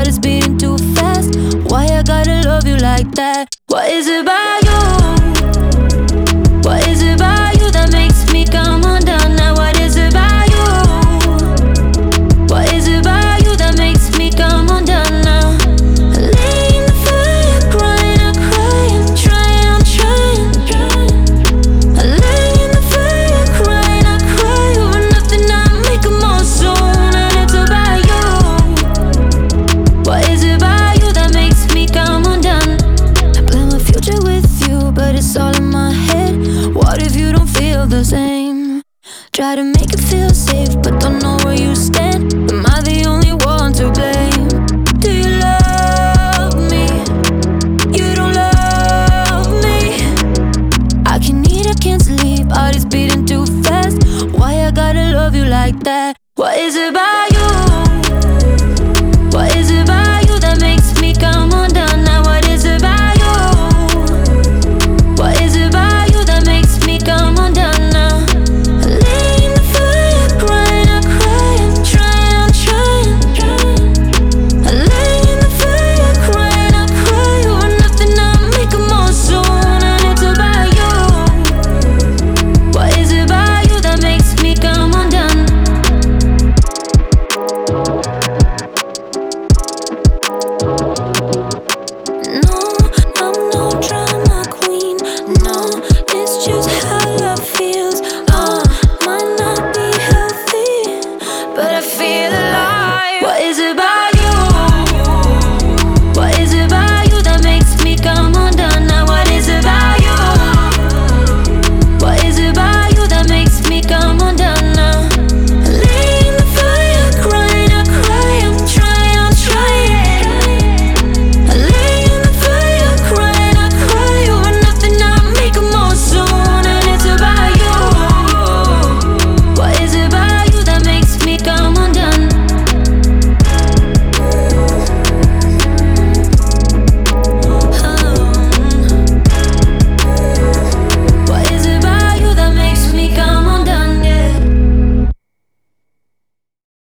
is beating too fast. Why I gotta love you like that? What is it about you? What is it about you that makes me come undone now? What is it about you? What is it about you that makes me come undone now? I lay in the fire, crying, I cry, I'm trying. I lay in the fire, crying, I cry over nothing. I make a monsoon, and it's about you. What is it about you that makes me come undone? I plan my future with you, but it's all in my head. What if you don't feel the same? Try to make it feel safe, but don't know where you stand. Am I the only one to blame? Do you love me? You don't love me. I can eat, I can't sleep, heart is beating too fast. Why I gotta love you like that? What is it about you? What is it about you that makes me come undone now? What is it about you? What is it about you that makes me come undone now? I lay in the fire, crying, I cry, I'm trying. I lay in the fire, crying, I cry over nothing. I make a monsoon, and it's about you. What is it about you that makes me come undone? No, I'm no drama queen. No, it's just how love feels. Might not be healthy, but I feel alive. What is it about